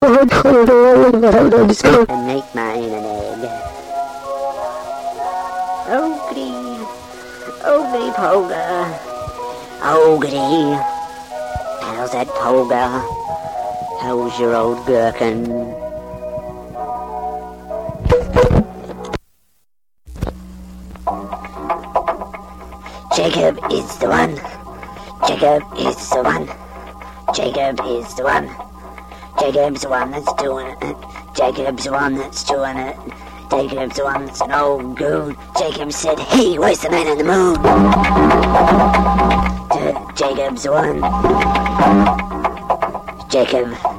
And make mine an egg. Ogre, ogre poga, ogre. How's that poga? How's your old gherkin? Jacob is the one. Jacob is the one. Jacob is the one. Jacob's the one that's doing it. Jacob's the one that's doing it. Jacob's the one that's an old goon. Jacob said, hey, where's the man on the moon? Jacob's the one. Jacob.